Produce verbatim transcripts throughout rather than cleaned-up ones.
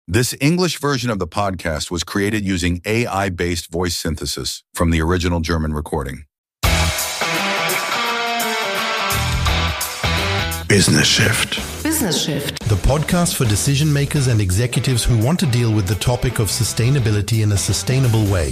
This English version of the podcast was created using A I-based voice synthesis from the original German recording. Business Shift. Business Shift. The podcast for decision makers and executives who want to deal with the topic of sustainability in a sustainable way.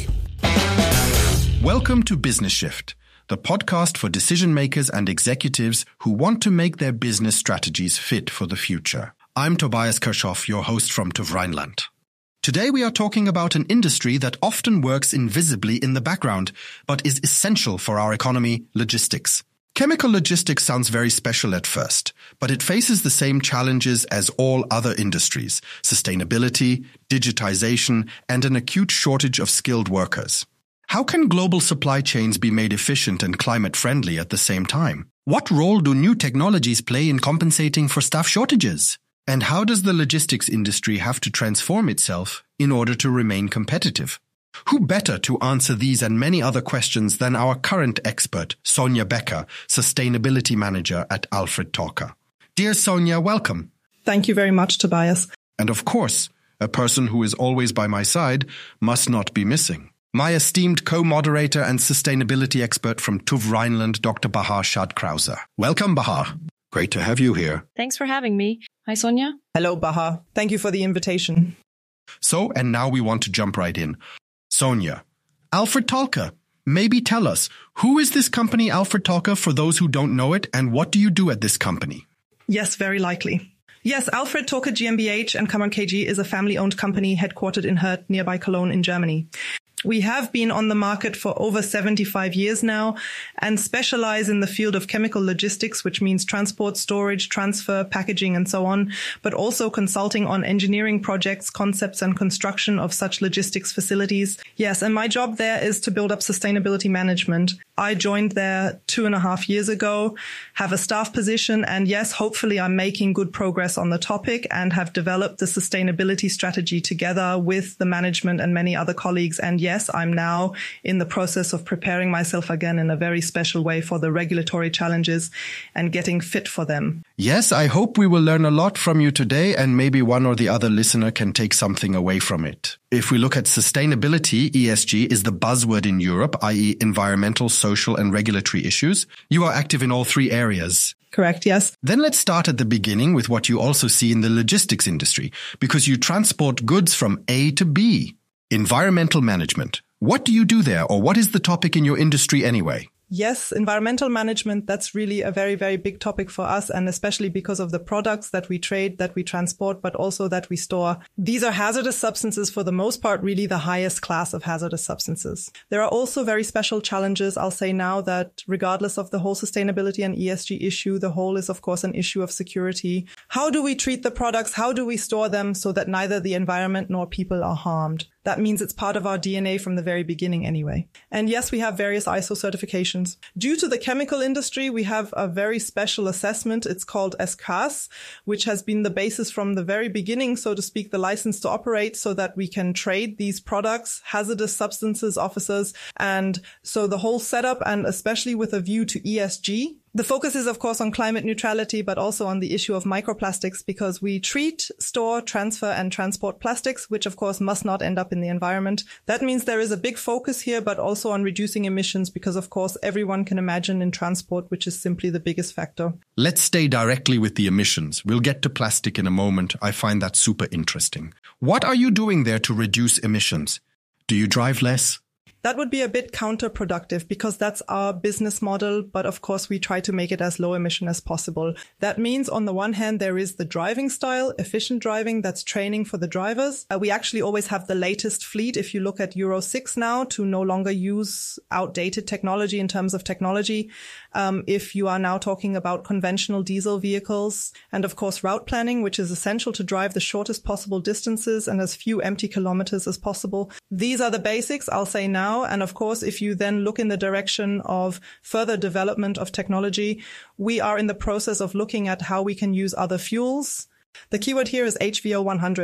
Welcome to Business Shift, the podcast for decision makers and executives who want to make their business strategies fit for the future. I'm Tobias Kirchhoff, your host from TÜV Rheinland. Today we are talking about an industry that often works invisibly in the background, but is essential for our economy, logistics. Chemical logistics sounds very special at first, but it faces the same challenges as all other industries: sustainability, digitization, and an acute shortage of skilled workers. How can global supply chains be made efficient and climate-friendly at the same time? What role do new technologies play in compensating for staff shortages? And how does the logistics industry have to transform itself in order to remain competitive? Who better to answer these and many other questions than our current expert, Sonja Becker, Sustainability Manager at Alfred Talker. Dear Sonja, welcome. Thank you very much, Tobias. And of course, a person who is always by my side must not be missing. My esteemed co-moderator and sustainability expert from TÜV Rheinland, Doctor Bahar Shad-Krause. Welcome, Bahar. Great to have you here. Thanks for having me. Hi, Sonja. Hello, Bahar. Thank you for the invitation. So, and now we want to jump right in. Sonja, Alfred Talker, maybe tell us, who is this company Alfred Talker for those who don't know it, and what do you do at this company? Yes, very likely. Yes, Alfred Talker GmbH and Kammann K G is a family-owned company headquartered in Hürth, nearby Cologne in Germany. We have been on the market for over seventy-five years now and specialize in the field of chemical logistics, which means transport, storage, transfer, packaging, and so on, but also consulting on engineering projects, concepts, and construction of such logistics facilities. Yes, and my job there is to build up sustainability management. I joined there two and a half years ago, have a staff position, and yes, hopefully I'm making good progress on the topic and have developed the sustainability strategy together with the management and many other colleagues. And yes, I'm now in the process of preparing myself again in a very special way for the regulatory challenges and getting fit for them. Yes, I hope we will learn a lot from you today, and maybe one or the other listener can take something away from it. If we look at sustainability, E S G is the buzzword in Europe, that is environmental, social, and regulatory issues. You are active in all three areas. Correct, yes. Then let's start at the beginning with what you also see in the logistics industry, because you transport goods from A to B. Environmental management. What do you do there, or what is the topic in your industry anyway? Yes, environmental management, that's really a very, very big topic for us, and especially because of the products that we trade, that we transport, but also that we store. These are hazardous substances for the most part, really the highest class of hazardous substances. There are also very special challenges. I'll say now that regardless of the whole sustainability and E S G issue, the whole is of course an issue of security. How do we treat the products? How do we store them so that neither the environment nor people are harmed? That means it's part of our D N A from the very beginning anyway. And yes, we have various I S O certifications. Due to the chemical industry, we have a very special assessment. It's called S C A S, which has been the basis from the very beginning, so to speak, the license to operate so that we can trade these products, hazardous substances officers. And so the whole setup, and especially with a view to E S G, the focus is, of course, on climate neutrality, but also on the issue of microplastics, because we treat, store, transfer, and transport plastics, which, of course, must not end up in the environment. That means there is a big focus here, but also on reducing emissions, because, of course, everyone can imagine in transport, which is simply the biggest factor. Let's stay directly with the emissions. We'll get to plastic in a moment. I find that super interesting. What are you doing there to reduce emissions? Do you drive less? That would be a bit counterproductive because that's our business model. But of course, we try to make it as low emission as possible. That means on the one hand, there is the driving style, efficient driving. That's training for the drivers. Uh, we actually always have the latest fleet. If you look at Euro six now, to no longer use outdated technology in terms of technology. Um, if you are now talking about conventional diesel vehicles, and of course, route planning, which is essential to drive the shortest possible distances and as few empty kilometers as possible. These are the basics, I'll say now. And of course, if you then look in the direction of further development of technology, we are in the process of looking at how we can use other fuels. The keyword here is H V O one hundred.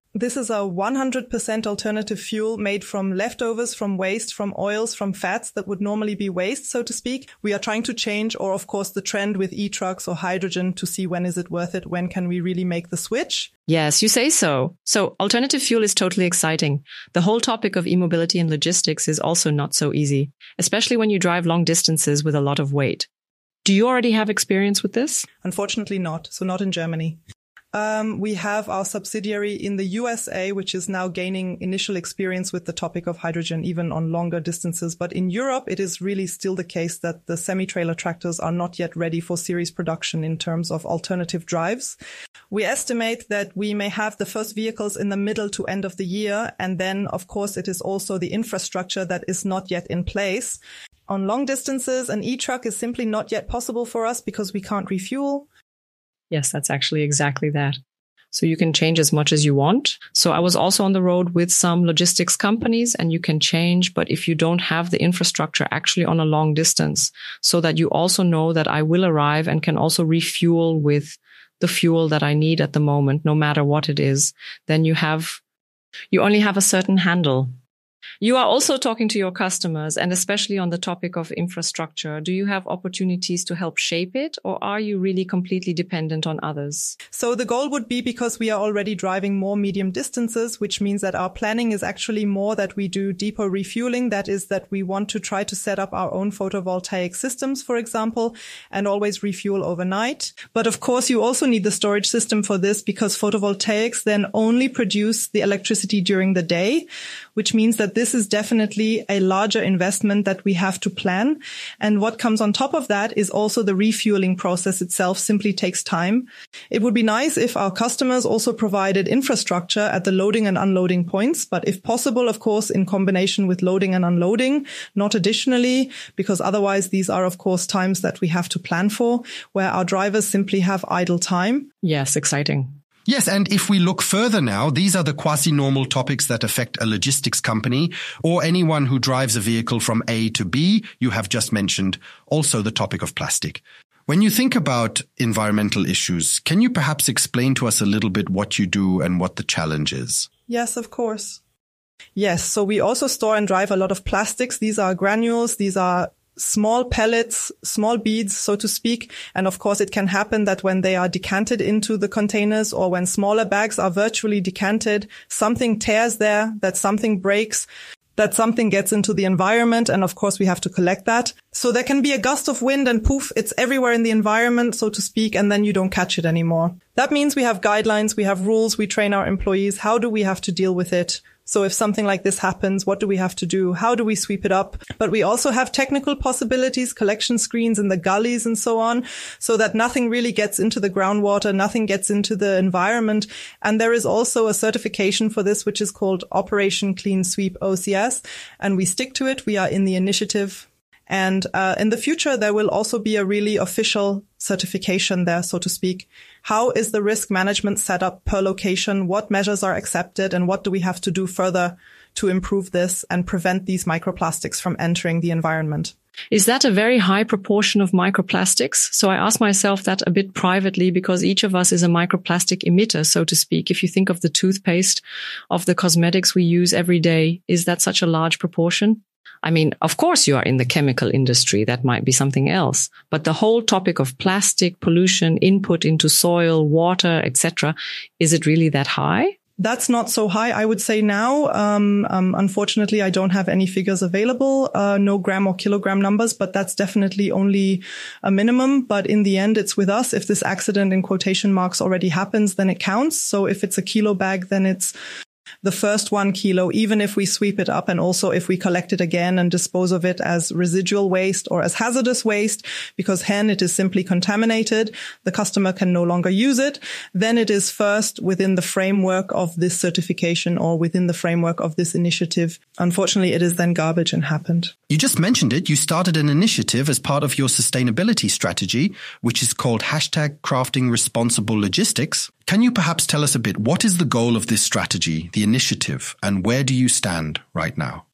This is a one hundred percent alternative fuel made from leftovers, from waste, from oils, from fats that would normally be waste, so to speak. We are trying to change, or of course the trend with e-trucks or hydrogen, to see when is it worth it? When can we really make the switch? Yes, you say so. So alternative fuel is totally exciting. The whole topic of e-mobility and logistics is also not so easy, especially when you drive long distances with a lot of weight. Do you already have experience with this? Unfortunately not. So not in Germany. Um, we have our subsidiary in the U S A, which is now gaining initial experience with the topic of hydrogen, even on longer distances. But in Europe, it is really still the case that the semi-trailer tractors are not yet ready for series production in terms of alternative drives. We estimate that we may have the first vehicles in the middle to end of the year. And then, of course, it is also the infrastructure that is not yet in place. On long distances, an e-truck is simply not yet possible for us because we can't refuel. Yes, that's actually exactly that. So you can change as much as you want. So I was also on the road with some logistics companies, and you can change. But if you don't have the infrastructure actually on a long distance, so that you also know that I will arrive and can also refuel with the fuel that I need at the moment, no matter what it is, then you have, you only have a certain handle. You are also talking to your customers, and especially on the topic of infrastructure. Do you have opportunities to help shape it, or are you really completely dependent on others? So the goal would be, because we are already driving more medium distances, which means that our planning is actually more that we do depot refueling. That is that we want to try to set up our own photovoltaic systems, for example, and always refuel overnight. But of course, you also need the storage system for this, because photovoltaics then only produce the electricity during the day, which means that this is definitely a larger investment that we have to plan. And what comes on top of that is also the refueling process itself simply takes time. It would be nice if our customers also provided infrastructure at the loading and unloading points, but if possible, of course, in combination with loading and unloading, not additionally, because otherwise these are, of course, times that we have to plan for, where our drivers simply have idle time. Yes, exciting. Yes, and if we look further now, these are the quasi-normal topics that affect a logistics company or anyone who drives a vehicle from A to B. You have just mentioned also the topic of plastic. When you think about environmental issues, can you perhaps explain to us a little bit what you do and what the challenge is? Yes, of course. Yes, so we also store and drive a lot of plastics. These are granules, these are small pellets, small beads, so to speak. And of course, it can happen that when they are decanted into the containers, or when smaller bags are virtually decanted, something tears there, that something breaks, that something gets into the environment. And of course, we have to collect that. So there can be a gust of wind and poof, it's everywhere in the environment, so to speak, and then you don't catch it anymore. That means we have guidelines, we have rules, we train our employees. How do we have to deal with it? So if something like this happens, what do we have to do? How do we sweep it up? But we also have technical possibilities, collection screens in the gullies and so on, so that nothing really gets into the groundwater, nothing gets into the environment. And there is also a certification for this, which is called Operation Clean Sweep O C S. And we stick to it. We are in the initiative. And uh, in the future, there will also be a really official certification there, so to speak. How is the risk management set up per location? What measures are accepted? And what do we have to do further to improve this and prevent these microplastics from entering the environment? Is that a very high proportion of microplastics? So I ask myself that a bit privately, because each of us is a microplastic emitter, so to speak. If you think of the toothpaste, of the cosmetics we use every day, is that such a large proportion? I mean, of course you are in the chemical industry. That might be something else. But the whole topic of plastic pollution, input into soil, water, et cetera, is it really that high? That's not so high, I would say now. Um, um, unfortunately, I don't have any figures available, uh, no gram or kilogram numbers, but that's definitely only a minimum. But in the end, it's with us. If this accident in quotation marks already happens, then it counts. So if it's a kilo bag, then it's the first one kilo, even if we sweep it up, and also if we collect it again and dispose of it as residual waste or as hazardous waste, because hen, it is simply contaminated, the customer can no longer use it, then it is first within the framework of this certification or within the framework of this initiative. Unfortunately, it is then garbage and happened. You just mentioned it. You started an initiative as part of your sustainability strategy, which is called hashtag crafting responsible logistics. Can you perhaps tell us a bit, what is the goal of this strategy, the initiative, and where do you stand right now?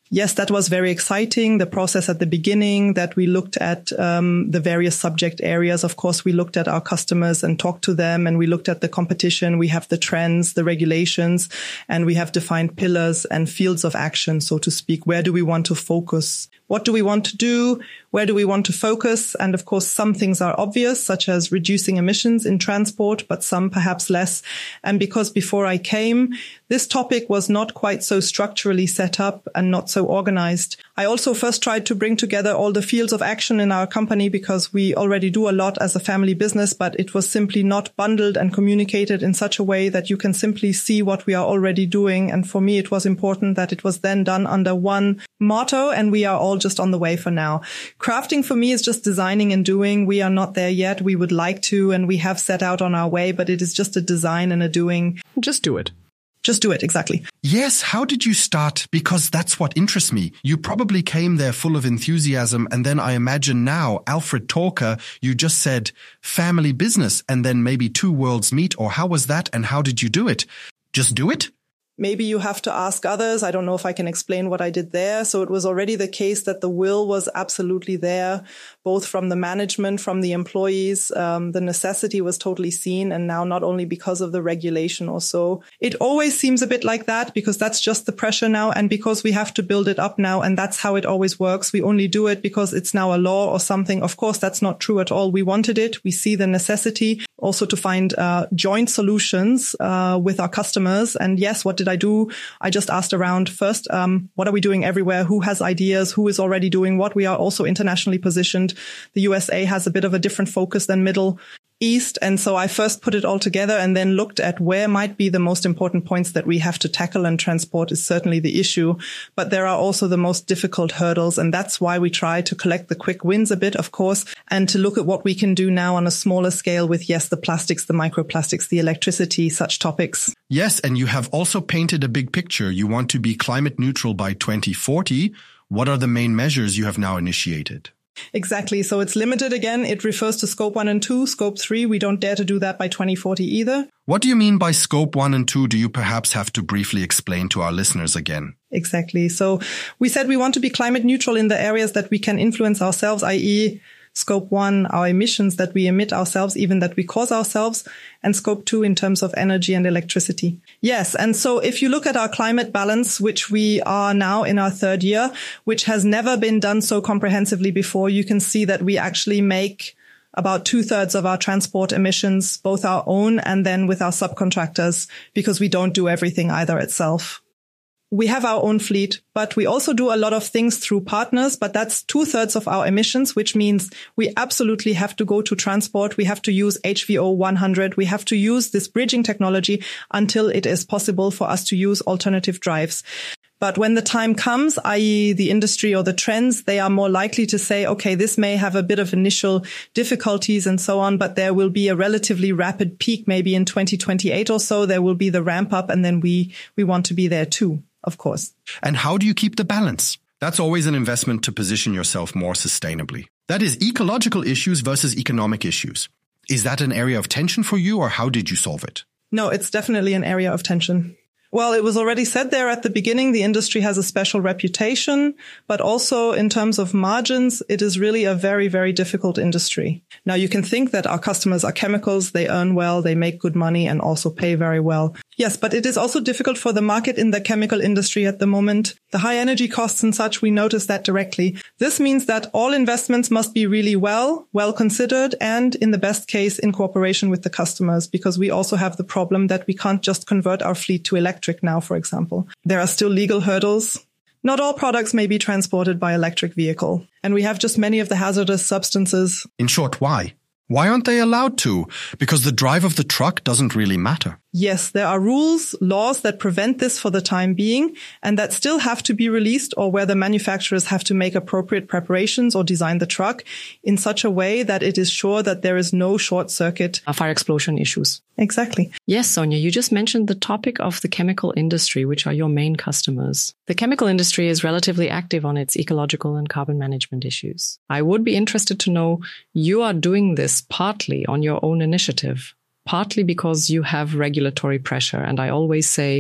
Yes, that was very exciting. The process at the beginning that we looked at um, the various subject areas. Of course, we looked at our customers and talked to them, and we looked at the competition. We have the trends, the regulations, and we have defined pillars and fields of action, so to speak. Where do we want to focus? What do we want to do? Where do we want to focus? And of course, some things are obvious, such as reducing emissions in transport, but some perhaps less. And because before I came, this topic was not quite so structurally set up and not so organized. I also first tried to bring together all the fields of action in our company because we already do a lot as a family business, but it was simply not bundled and communicated in such a way that you can simply see what we are already doing. And for me, it was important that it was then done under one motto, and we are all just on the way for now. Crafting for me is just designing and doing. We are not there yet. We would like to, and we have set out on our way, but it is just a design and a doing. Just do it. Just do it, exactly. Yes, how did you start? Because that's what interests me. You probably came there full of enthusiasm, and then I imagine now, Alfred Talker, you just said family business, and then maybe two worlds meet, or how was that, and how did you do it? Just do it? Maybe you have to ask others. I don't know if I can explain what I did there. So it was already the case that the will was absolutely there, both from the management, from the employees. Um, the necessity was totally seen. And now not only because of the regulation or so. It always seems a bit like that because that's just the pressure now. And because we have to build it up now. And that's how it always works. We only do it because it's now a law or something. Of course, that's not true at all. We wanted it. We see the necessity also to find uh, joint solutions uh, with our customers. And yes, what did I do? I just asked around first, um, what are we doing everywhere? Who has ideas? Who is already doing what? We are also internationally positioned. The U S A has a bit of a different focus than Middle East. And so I first put it all together and then looked at where might be the most important points that we have to tackle, and transport is certainly the issue. But there are also the most difficult hurdles. And that's why we try to collect the quick wins a bit, of course, and to look at what we can do now on a smaller scale with, yes, the plastics, the microplastics, the electricity, such topics. Yes, and you have also painted a big picture. You want to be climate neutral by twenty forty. What are the main measures you have now initiated? Exactly. So it's limited again. It refers to scope one and two. Scope three, we don't dare to do that by twenty forty either. What do you mean by scope one and two? Do you perhaps have to briefly explain to our listeners again? Exactly. So we said we want to be climate neutral in the areas that we can influence ourselves, that is, scope one, our emissions that we emit ourselves, even that we cause ourselves, and scope two in terms of energy and electricity. Yes. And so if you look at our climate balance, which we are now in our third year, which has never been done so comprehensively before, you can see that we actually make about two thirds of our transport emissions, both our own and then with our subcontractors, because we don't do everything either itself. We have our own fleet, but we also do a lot of things through partners, but that's two thirds of our emissions, which means we absolutely have to go to transport. We have to use H V O one hundred. We have to use this bridging technology until it is possible for us to use alternative drives. But when the time comes, that is the industry or the trends, they are more likely to say, okay, this may have a bit of initial difficulties and so on, but there will be a relatively rapid peak maybe in twenty twenty-eight or so. There will be the ramp up, and then we, we want to be there too. Of course. And how do you keep the balance? That's always an investment to position yourself more sustainably. That is ecological issues versus economic issues. Is that an area of tension for you, or how did you solve it? No, it's definitely an area of tension. Well, it was already said there at the beginning, the industry has a special reputation, but also in terms of margins, it is really a very, very difficult industry. Now, you can think that our customers are chemicals, they earn well, they make good money and also pay very well. Yes, but it is also difficult for the market in the chemical industry at the moment. The high energy costs and such, we notice that directly. This means that all investments must be really well, well considered, and in the best case, in cooperation with the customers, because we also have the problem that we can't just convert our fleet to electric now, for example. There are still legal hurdles. Not all products may be transported by electric vehicle, and we have just many of the hazardous substances. In short, why? Why aren't they allowed to? Because the drive of the truck doesn't really matter. Yes, there are rules, laws that prevent this for the time being, and that still have to be released, or where the manufacturers have to make appropriate preparations or design the truck in such a way that it is sure that there is no short circuit. Fire explosion issues. Exactly. Yes, Sonja, you just mentioned the topic of the chemical industry, which are your main customers. The chemical industry is relatively active on its ecological and carbon management issues. I would be interested to know, you are doing this partly on your own initiative, partly because you have regulatory pressure. And I always say,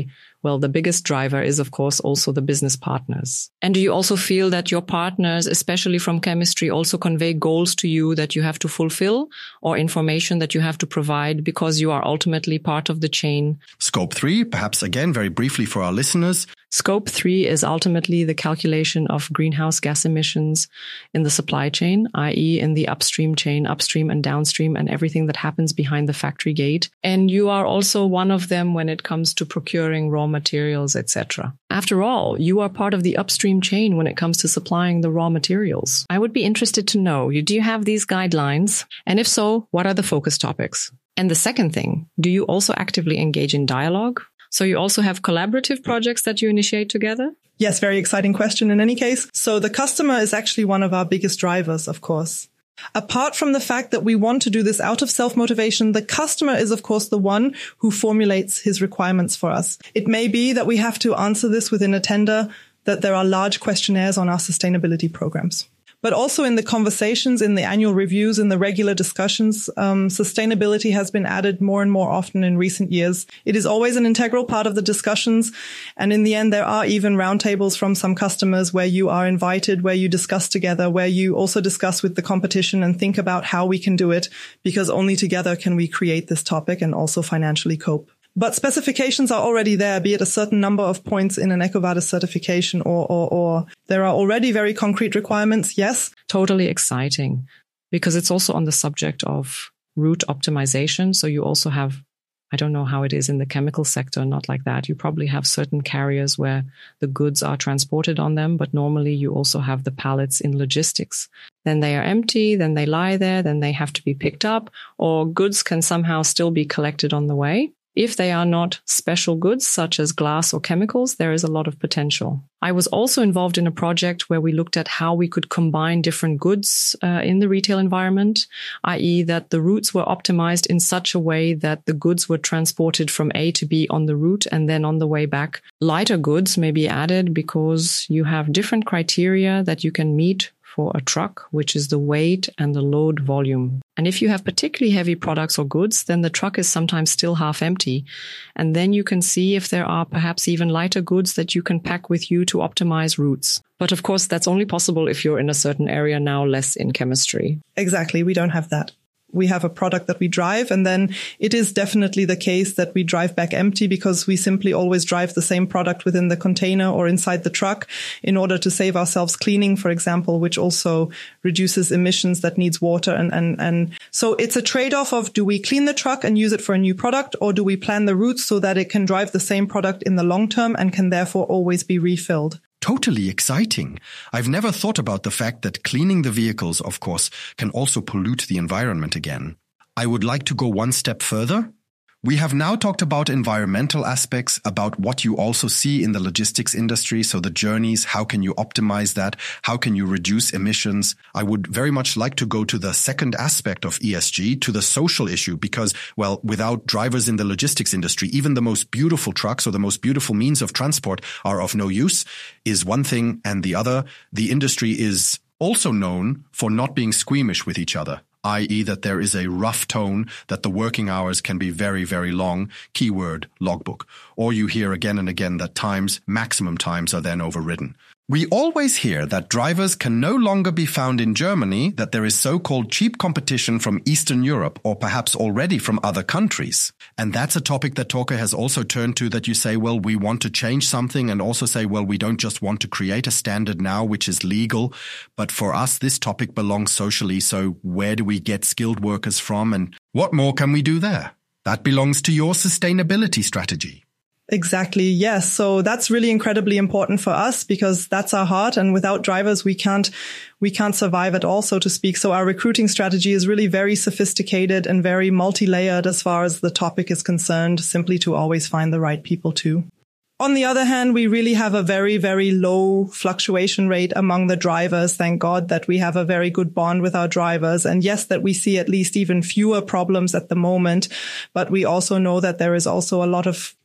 Well, the biggest driver is, of course, also the business partners. And do you also feel that your partners, especially from chemistry, also convey goals to you that you have to fulfill or information that you have to provide because you are ultimately part of the chain? Scope three, perhaps again, very briefly for our listeners. Scope three is ultimately the calculation of greenhouse gas emissions in the supply chain, that is in the upstream chain, upstream and downstream, and everything that happens behind the factory gate. And you are also one of them when it comes to procuring raw materials, et cetera. After all, you are part of the upstream chain when it comes to supplying the raw materials. I would be interested to know, do you have these guidelines? And if so, what are the focus topics? And the second thing, do you also actively engage in dialogue? So you also have collaborative projects that you initiate together? Yes, very exciting question in any case. So the customer is actually one of our biggest drivers, of course. Apart from the fact that we want to do this out of self-motivation, the customer is, of course, the one who formulates his requirements for us. It may be that we have to answer this within a tender, that there are large questionnaires on our sustainability programs. But also in the conversations, in the annual reviews, in the regular discussions, um, sustainability has been added more and more often in recent years. It is always an integral part of the discussions. And in the end, there are even roundtables from some customers where you are invited, where you discuss together, where you also discuss with the competition and think about how we can do it, because only together can we create this topic and also financially cope. But specifications are already there, be it a certain number of points in an EcoVadis certification or, or, or there are already very concrete requirements. Yes. Totally exciting because it's also on the subject of route optimization. So you also have, I don't know how it is in the chemical sector, not like that. You probably have certain carriers where the goods are transported on them, but normally you also have the pallets in logistics. Then they are empty, then they lie there, then they have to be picked up, or goods can somehow still be collected on the way. If they are not special goods, such as glass or chemicals, there is a lot of potential. I was also involved in a project where we looked at how we could combine different goods uh, in the retail environment, that is that the routes were optimized in such a way that the goods were transported from A to B on the route, and then on the way back, lighter goods may be added because you have different criteria that you can meet for a truck, which is the weight and the load volume. And if you have particularly heavy products or goods, then the truck is sometimes still half empty. And then you can see if there are perhaps even lighter goods that you can pack with you to optimize routes. But of course, that's only possible if you're in a certain area now, less in chemistry. Exactly. We don't have that. We have a product that we drive, and then it is definitely the case that we drive back empty because we simply always drive the same product within the container or inside the truck in order to save ourselves cleaning, for example, which also reduces emissions that needs water. And, and, and so it's a trade-off of, do we clean the truck and use it for a new product, or do we plan the routes so that it can drive the same product in the long term and can therefore always be refilled? Totally exciting. I've never thought about the fact that cleaning the vehicles, of course, can also pollute the environment again. I would like to go one step further. We have now talked about environmental aspects, about what you also see in the logistics industry. So the journeys, how can you optimize that? How can you reduce emissions? I would very much like to go to the second aspect of E S G, to the social issue, because, well, without drivers in the logistics industry, even the most beautiful trucks or the most beautiful means of transport are of no use, is one thing. And the other, the industry is also known for not being squeamish with each other, that is that there is a rough tone, that the working hours can be very, very long, keyword logbook. Or you hear again and again that times, maximum times, are then overridden. We always hear that drivers can no longer be found in Germany, that there is so-called cheap competition from Eastern Europe or perhaps already from other countries. And that's a topic that Torke has also turned to, that you say, well, we want to change something, and also say, well, we don't just want to create a standard now which is legal, but for us this topic belongs socially, so where do we get skilled workers from, and what more can we do there? That belongs to your sustainability strategy. Exactly. Yes. So that's really incredibly important for us because that's our heart. And without drivers, we can't, we can't survive at all, so to speak. So our recruiting strategy is really very sophisticated and very multi-layered as far as the topic is concerned, simply to always find the right people too. On the other hand, we really have a very, very low fluctuation rate among the drivers. Thank God that we have a very good bond with our drivers. And yes, that we see at least even fewer problems at the moment. But we also know that there is also a lot of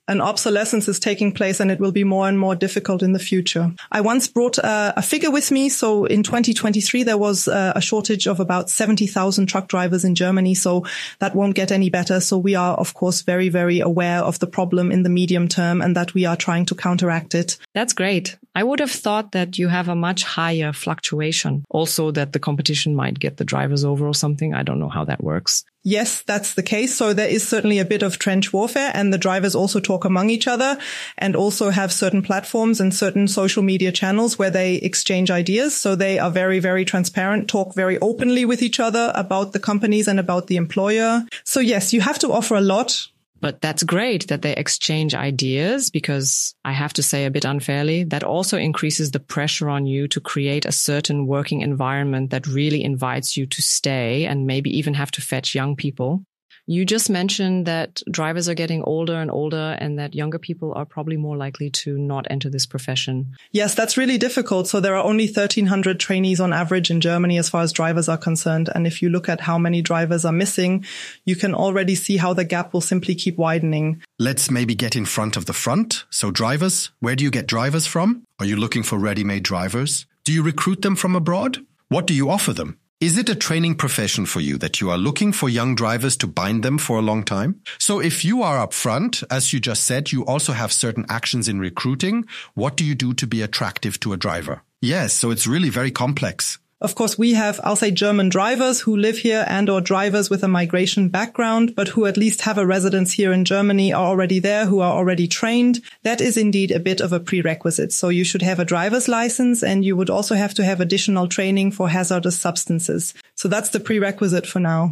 An obsolescence is taking place and it will be more and more difficult in the future. I once brought a, a figure with me. So in twenty twenty-three, there was a, a shortage of about seventy thousand truck drivers in Germany. So that won't get any better. So we are, of course, very, very aware of the problem in the medium term and that we are trying to counteract it. That's great. I would have thought that you have a much higher fluctuation. Also that the competition might get the drivers over or something. I don't know how that works. Yes, that's the case. So there is certainly a bit of trench warfare, and the drivers also talk among each other and also have certain platforms and certain social media channels where they exchange ideas. So they are very, very transparent, talk very openly with each other about the companies and about the employer. So yes, you have to offer a lot. But that's great that they exchange ideas, because I have to say a bit unfairly, that also increases the pressure on you to create a certain working environment that really invites you to stay and maybe even have to fetch young people. You just mentioned that drivers are getting older and older and that younger people are probably more likely to not enter this profession. Yes, that's really difficult. So there are only thirteen hundred trainees on average in Germany as far as drivers are concerned. And if you look at how many drivers are missing, you can already see how the gap will simply keep widening. Let's maybe get in front of the front. So drivers, where do you get drivers from? Are you looking for ready-made drivers? Do you recruit them from abroad? What do you offer them? Is it a training profession for you that you are looking for young drivers to bind them for a long time? So if you are up front, as you just said, you also have certain actions in recruiting. What do you do to be attractive to a driver? Yes, so it's really very complex. Of course, we have, I'll say, German drivers who live here and or drivers with a migration background, but who at least have a residence here in Germany, are already there, who are already trained. That is indeed a bit of a prerequisite. So you should have a driver's license, and you would also have to have additional training for hazardous substances. So that's the prerequisite for now.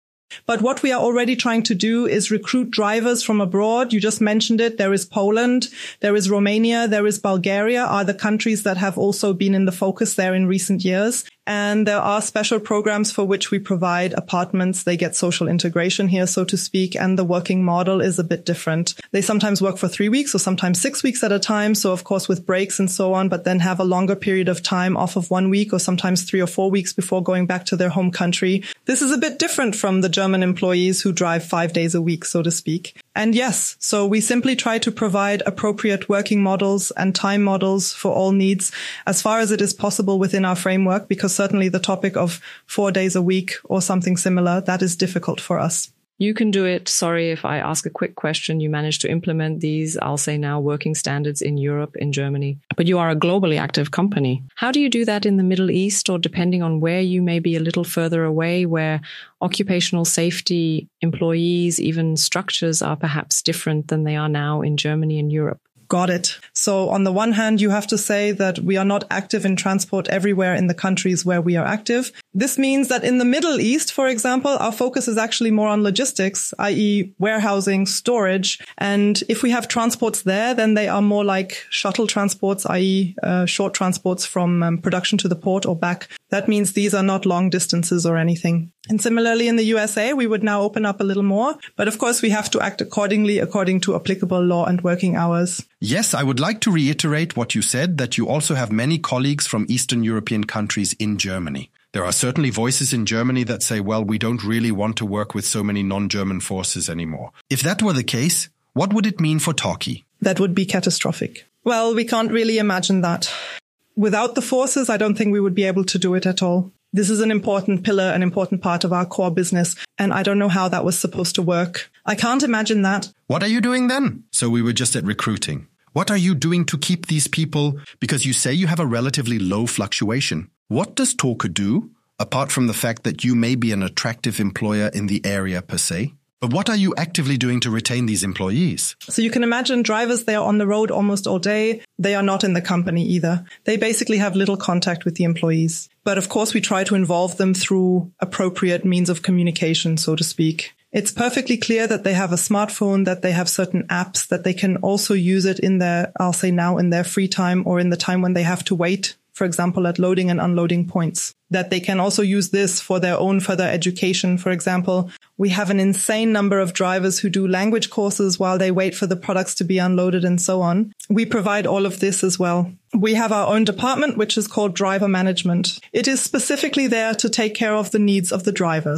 But what we are already trying to do is recruit drivers from abroad. You just mentioned it. There is Poland, there is Romania, there is Bulgaria, are the countries that have also been in the focus there in recent years. And there are special programs for which we provide apartments. They get social integration here, so to speak. And the working model is a bit different. They sometimes work for three weeks or sometimes six weeks at a time. So, of course, with breaks and so on, but then have a longer period of time off of one week or sometimes three or four weeks before going back to their home country. This is a bit different from the German employees who drive five days a week, so to speak. And yes, so we simply try to provide appropriate working models and time models for all needs as far as it is possible within our framework, because certainly the topic of four days a week or something similar, that is difficult for us. You can do it. Sorry if I ask a quick question. You managed to implement these, I'll say now, working standards in Europe, in Germany. But you are a globally active company. How do you do that in the Middle East, or depending on where you may be a little further away, where occupational safety, employees, even structures are perhaps different than they are now in Germany and Europe? Got it. So on the one hand, you have to say that we are not active in transport everywhere in the countries where we are active. This means that in the Middle East, for example, our focus is actually more on logistics, that is warehousing, storage. And if we have transports there, then they are more like shuttle transports, that is uh, short transports from um, production to the port or back. That means these are not long distances or anything. And similarly, in the U S A, we would now open up a little more. But of course, we have to act accordingly, according to applicable law and working hours. Yes, I would like to reiterate what you said, that you also have many colleagues from Eastern European countries in Germany. There are certainly voices in Germany that say, well, we don't really want to work with so many non-German forces anymore. If that were the case, what would it mean for Talkie? That would be catastrophic. Well, we can't really imagine that. Without the forces, I don't think we would be able to do it at all. This is an important pillar, an important part of our core business, and I don't know how that was supposed to work. I can't imagine that. What are you doing then? So we were just at recruiting. What are you doing to keep these people? Because you say you have a relatively low fluctuation. What does Talkie do, apart from the fact that you may be an attractive employer in the area per se? But what are you actively doing to retain these employees? So you can imagine drivers, they are on the road almost all day. They are not in the company either. They basically have little contact with the employees. But of course, we try to involve them through appropriate means of communication, so to speak. It's perfectly clear that they have a smartphone, that they have certain apps, that they can also use it in their, I'll say now, in their free time or in the time when they have to wait, for example, at loading and unloading points. That they can also use this for their own further education. For example, we have an insane number of drivers who do language courses while they wait for the products to be unloaded and so on. We provide all of this as well. We have our own department, which is called driver management. It is specifically there to take care of the needs of the drivers.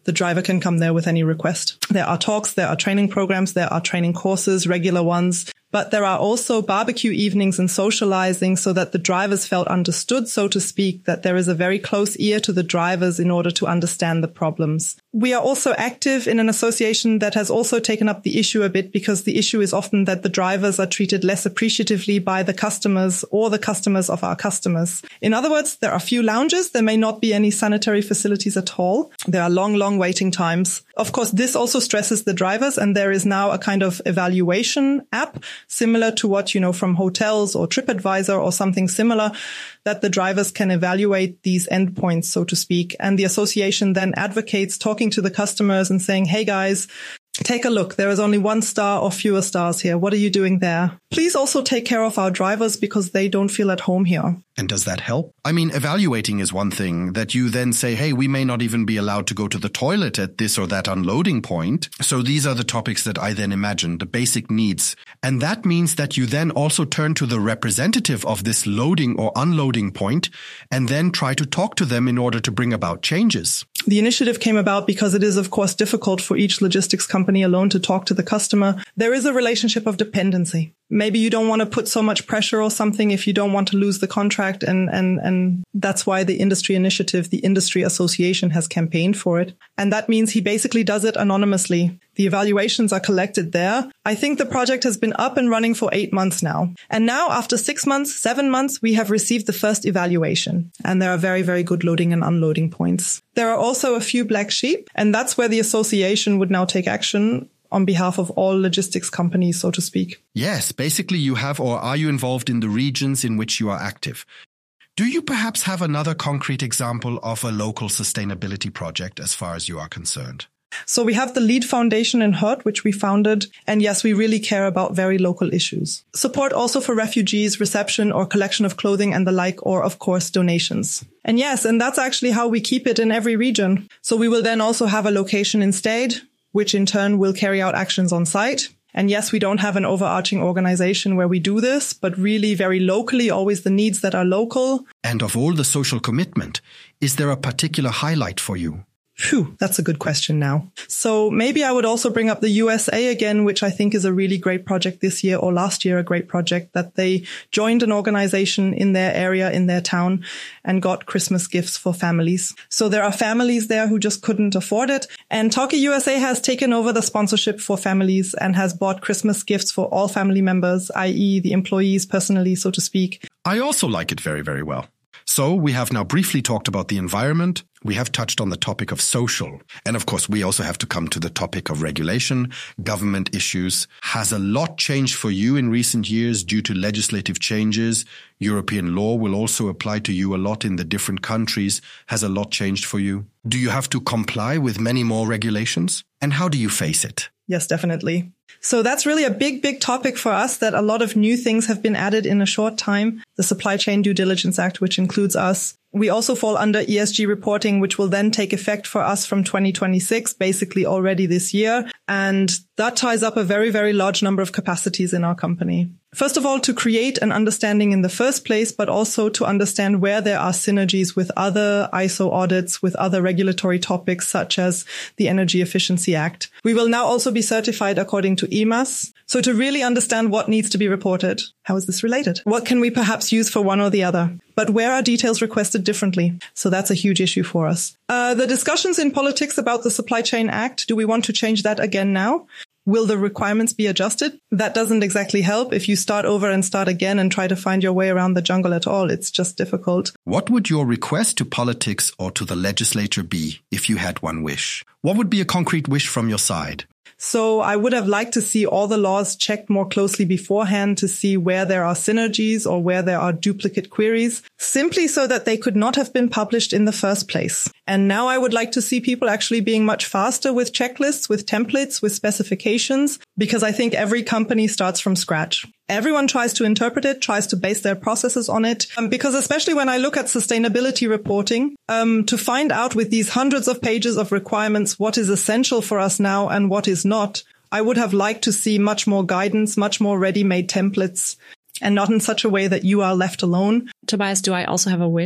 the driver can come there with any request. There are talks, there are training programs, there are training courses, regular ones. But there are also barbecue evenings and socializing so that the drivers felt understood, so to speak, that there is a very close ear to the drivers in order to understand the problems. We are also active in an association that has also taken up the issue a bit, because the issue is often that the drivers are treated less appreciatively by the customers or the customers of our customers. In other words, there are few lounges. There may not be any sanitary facilities at all. There are long, long waiting times. Of course, this also stresses the drivers, and there is now a kind of evaluation app similar to what you know from hotels or TripAdvisor or something similar, that the drivers can evaluate these endpoints, so to speak. And the association then advocates talking to the customers and saying, hey guys, take a look. There is only one star or fewer stars here. What are you doing there? Please also take care of our drivers because they don't feel at home here. And does that help? I mean, evaluating is one thing that you then say, hey, we may not even be allowed to go to the toilet at this or that unloading point. So these are the topics that I then imagine, the basic needs. And that means that you then also turn to the representative of this loading or unloading point and then try to talk to them in order to bring about changes. The initiative came about because it is, of course, difficult for each logistics company alone to talk to the customer. There is a relationship of dependency. Maybe you don't want to put so much pressure or something if you don't want to lose the contract. And, and, and that's why the industry initiative, the industry association, has campaigned for it. And that means he basically does it anonymously. The evaluations are collected there. I think the project has been up and running for eight months now. And now after six months, seven months, we have received the first evaluation. And there are very, very good loading and unloading points. There are also a few black sheep. And that's where the association would now take action on behalf of all logistics companies, so to speak. Yes, basically you have, or are you involved in the regions in which you are active? Do you perhaps have another concrete example of a local sustainability project as far as you are concerned? So we have the LEAD Foundation in Hurt, which we founded. And yes, we really care about very local issues. Support also for refugees, reception or collection of clothing and the like, or of course, donations. And yes, and that's actually how we keep it in every region. So we will then also have a location in Stade, which in turn will carry out actions on site. And yes, we don't have an overarching organization where we do this, but really very locally, always the needs that are local. And of all the social commitment, is there a particular highlight for you? Phew, that's a good question now. So maybe I would also bring up the U S A again, which I think is a really great project this year, or last year, a great project, that they joined an organization in their area, in their town, and got Christmas gifts for families. So there are families there who just couldn't afford it. And Talkie U S A has taken over the sponsorship for families and has bought Christmas gifts for all family members, that is the employees personally, so to speak. I also like it very, very well. So we have now briefly talked about the environment. We have touched on the topic of social. And of course, we also have to come to the topic of regulation, government issues. Has a lot changed for you in recent years due to legislative changes? European law will also apply to you a lot in the different countries. Has a lot changed for you? Do you have to comply with many more regulations? And how do you face it? Yes, definitely. So that's really a big, big topic for us, that a lot of new things have been added in a short time. The Supply Chain Due Diligence Act, which includes us. We also fall under E S G reporting, which will then take effect for us from twenty twenty-six, basically already this year. And that ties up a very, very large number of capacities in our company. First of all, to create an understanding in the first place, but also to understand where there are synergies with other I S O audits, with other regulatory topics, such as the Energy Efficiency Act. We will now also be certified according to E M A S. So to really understand what needs to be reported. How is this related? What can we perhaps use for one or the other? But where are details requested differently? So that's a huge issue for us. Uh, the discussions in politics about the Supply Chain Act, do we want to change that again now? Will the requirements be adjusted? That doesn't exactly help if you start over and start again and try to find your way around the jungle at all. It's just difficult. What would your request to politics or to the legislature be if you had one wish? What would be a concrete wish from your side? So I would have liked to see all the laws checked more closely beforehand to see where there are synergies or where there are duplicate queries, simply so that they could not have been published in the first place. And now I would like to see people actually being much faster with checklists, with templates, with specifications, because I think every company starts from scratch. Everyone tries to interpret it, tries to base their processes on it. Um, because especially when I look at sustainability reporting, um, to find out with these hundreds of pages of requirements what is essential for us now and what is not, I would have liked to see much more guidance, much more ready-made templates, and not in such a way that you are left alone. Tobias, do I also have a wish?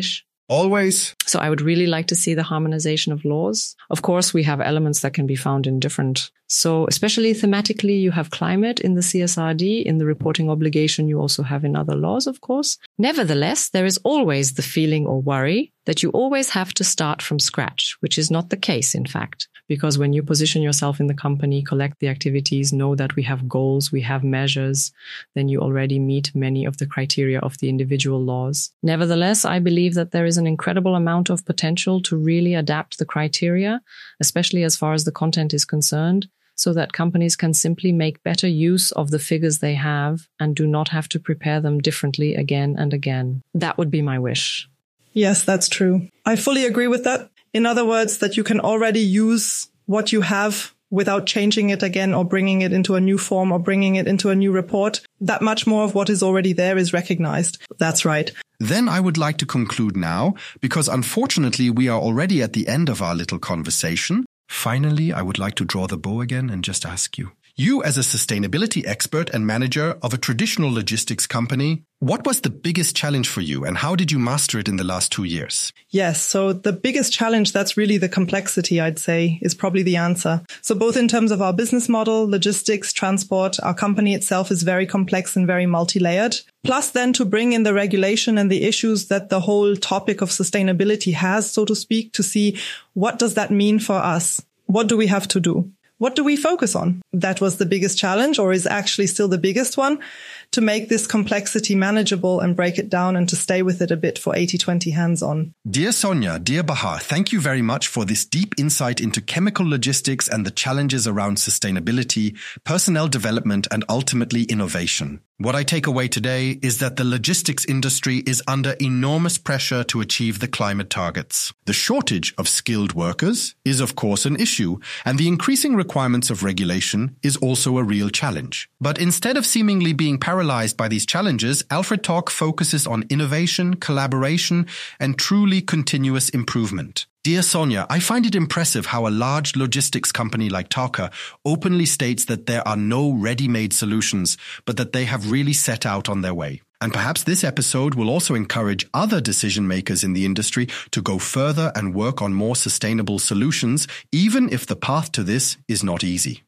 always. So I would really like to see the harmonization of laws. Of course, we have elements that can be found in different. So especially thematically, you have climate in the C S R D, in the reporting obligation you also have in other laws, of course. Nevertheless, there is always the feeling or worry that you always have to start from scratch, which is not the case, in fact. Because when you position yourself in the company, collect the activities, know that we have goals, we have measures, then you already meet many of the criteria of the individual laws. Nevertheless, I believe that there is an incredible amount of potential to really adapt the criteria, especially as far as the content is concerned, so that companies can simply make better use of the figures they have and do not have to prepare them differently again and again. That would be my wish. Yes, that's true. I fully agree with that. In other words, that you can already use what you have without changing it again or bringing it into a new form or bringing it into a new report. That much more of what is already there is recognized. That's right. Then I would like to conclude now, because unfortunately we are already at the end of our little conversation. Finally, I would like to draw the bow again and just ask you. You, as a sustainability expert and manager of a traditional logistics company, what was the biggest challenge for you and how did you master it in the last two years? Yes, so the biggest challenge, that's really the complexity, I'd say, is probably the answer. So both in terms of our business model, logistics, transport, our company itself is very complex and very multi-layered. Plus then to bring in the regulation and the issues that the whole topic of sustainability has, so to speak, to see what does that mean for us? What do we have to do? What do we focus on? That was the biggest challenge, or is actually still the biggest one, to make this complexity manageable and break it down and to stay with it a bit for eighty twenty hands-on. Dear Sonja, dear Bahar, thank you very much for this deep insight into chemical logistics and the challenges around sustainability, personnel development, and ultimately innovation. What I take away today is that the logistics industry is under enormous pressure to achieve the climate targets. The shortage of skilled workers is, of course, an issue, and the increasing requirements of regulation is also a real challenge. But instead of seemingly being paralyzed by these challenges, Alfred Talk focuses on innovation, collaboration, and truly continuous improvement. Dear Sonja, I find it impressive how a large logistics company like Talca openly states that there are no ready-made solutions, but that they have really set out on their way. And perhaps this episode will also encourage other decision makers in the industry to go further and work on more sustainable solutions, even if the path to this is not easy.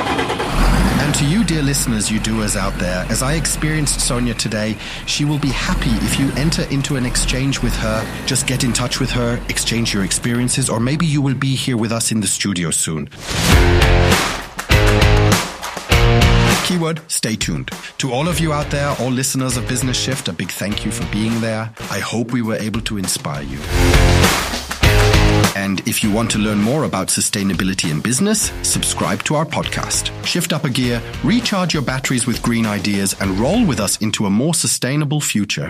And to you, dear listeners, you doers out there, as I experienced Sonja today, she will be happy if you enter into an exchange with her. Just get in touch with her, exchange your experiences, or maybe you will be here with us in the studio soon. Keyword, stay tuned. To all of you out there, all listeners of Business Shift, a big thank you for being there. I hope we were able to inspire you. And if you want to learn more about sustainability in business, subscribe to our podcast. Shift up a gear, recharge your batteries with green ideas, and roll with us into a more sustainable future.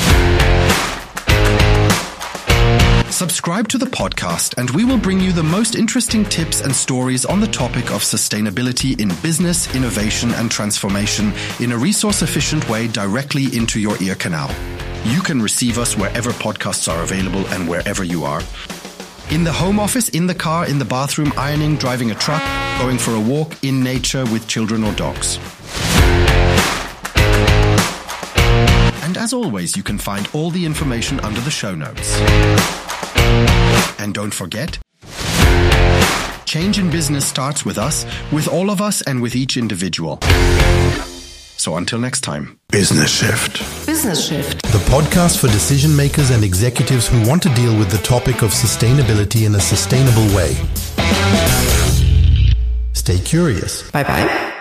Subscribe to the podcast and we will bring you the most interesting tips and stories on the topic of sustainability in business, innovation and transformation in a resource-efficient way directly into your ear canal. You can receive us wherever podcasts are available and wherever you are. In the home office, in the car, in the bathroom, ironing, driving a truck, going for a walk, in nature with children or dogs. And as always, you can find all the information under the show notes. And don't forget, change in business starts with us, with all of us and with each individual. So until next time, Business Shift. Business Shift. The podcast for decision makers and executives who want to deal with the topic of sustainability in a sustainable way. Stay curious. Bye-bye.